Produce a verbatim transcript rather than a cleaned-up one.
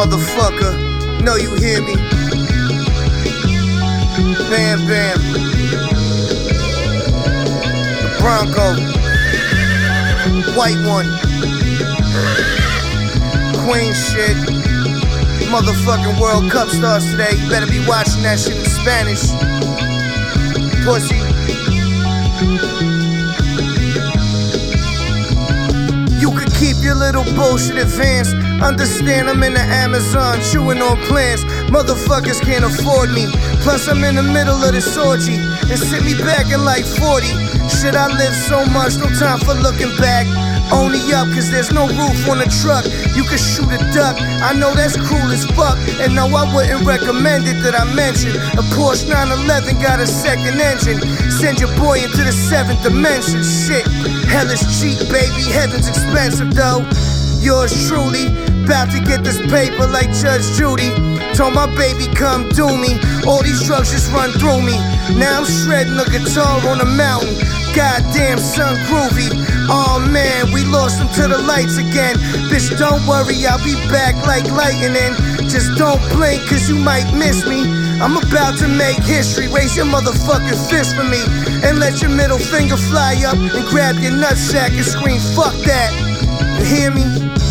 motherfucker. Know you hear me. Bam, bam. The Bronco. White one. Queen shit. Motherfucking World Cup starts today. You better be watching that shit in Spanish. Pussy. You could keep your little bullshit advanced. Understand I'm in the Amazon chewing on plants. Motherfuckers can't afford me. Plus I'm in the middle of this orgy. And sit me back in like forty. Shit, I live so much, no time for looking back. Only up cause there's no roof on the truck. You can shoot a duck, I know that's cruel as fuck. And no, I wouldn't recommend it that I mention. A Porsche nine eleven got a second engine. Send your boy into the seventh dimension. Shit, hell is cheap, baby, heaven's expensive though. Yours truly, bout to get this paper like Judge Judy. Told my baby come do me, all these drugs just run through me. Now I'm shredding a guitar on a mountain. Goddamn son groovy. Oh man, we lost him to the lights again. Bitch, don't worry, I'll be back like lightning. Just don't blink cause you might miss me. I'm about to make history. Raise your motherfucking fist for me. And let your middle finger fly up and grab your nutsack and scream fuck that. You hear me?